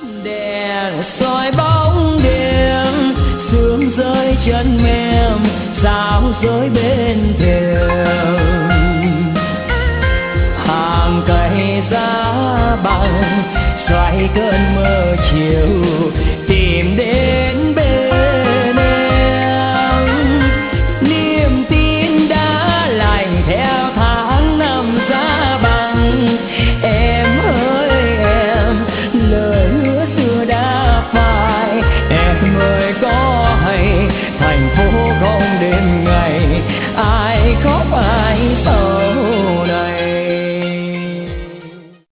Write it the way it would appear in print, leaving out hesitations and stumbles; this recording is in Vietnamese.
đèn soi bóng đêm, sương rơi chân mềm, sao rơi bên thềm. Hàng cây giá băng xoay cơn mơ chiều,